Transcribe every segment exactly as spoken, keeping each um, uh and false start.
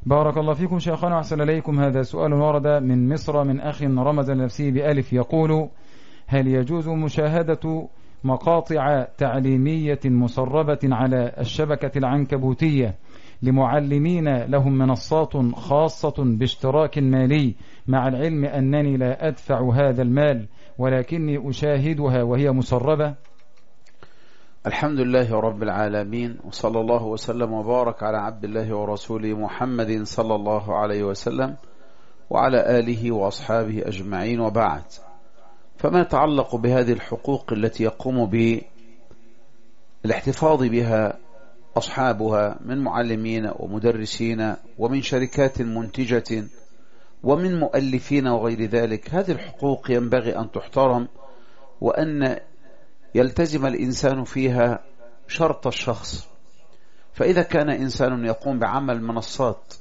بارك الله فيكم شيخنا وأحسن إليكم. هذا سؤال ورد من مصر من أخ رمز لنفسه بألف، يقول: هل يجوز مشاهدة مقاطع تعليمية مسربة على الشبكة العنكبوتية لمعلمين لهم منصات خاصة باشتراك مالي، مع العلم أنني لا أدفع هذا المال ولكني أشاهدها وهي مسربة؟ الحمد لله رب العالمين، وصلى الله وسلم وبارك على عبد الله ورسوله محمد صلى الله عليه وسلم وعلى آله وأصحابه أجمعين، وبعد. فما يتعلق بهذه الحقوق التي يقوم بالاحتفاظ بها أصحابها من معلمين ومدرسين ومن شركات منتجة ومن مؤلفين وغير ذلك، هذه الحقوق ينبغي أن تحترم، وأن يلتزم الإنسان فيها شرط الشخص. فإذا كان إنسان يقوم بعمل منصات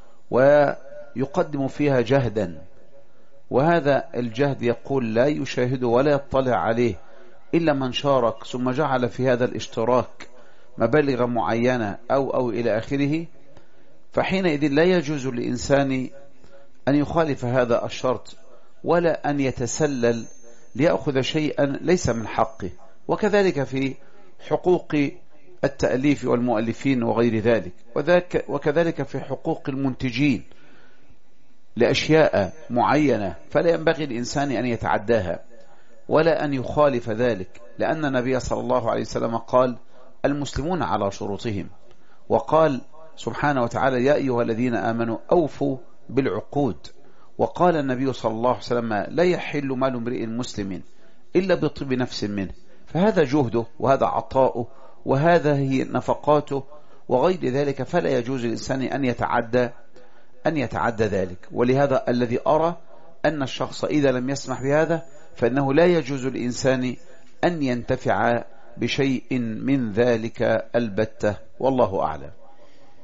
ويقدم فيها جهدا، وهذا الجهد يقول لا يشاهده ولا يطلع عليه إلا من شارك، ثم جعل في هذا الاشتراك مبالغ معينة أو أو إلى آخره، فحينئذ لا يجوز للإنسان أن يخالف هذا الشرط ولا أن يتسلل ليأخذ شيئا ليس من حقه. وكذلك في حقوق التأليف والمؤلفين وغير ذلك، وذاك وكذلك في حقوق المنتجين لأشياء معينة، فلا ينبغي الإنسان أن يتعداها ولا أن يخالف ذلك، لأن النبي صلى الله عليه وسلم قال: المسلمون على شروطهم، وقال سبحانه وتعالى: يا أيها الذين آمنوا أوفوا بالعقود. وقال النبي صلى الله عليه وسلم: لا يحل مال امرئ مسلم إلا بطيب نفس منه. فهذا جهده وهذا عطاؤه وهذا هي نفقاته وغير ذلك، فلا يجوز للإنسان أن يتعدى أن يتعدى ذلك. ولهذا الذي أرى أن الشخص إذا لم يسمح بهذا فإنه لا يجوز للإنسان أن ينتفع بشيء من ذلك البتة، والله أعلم.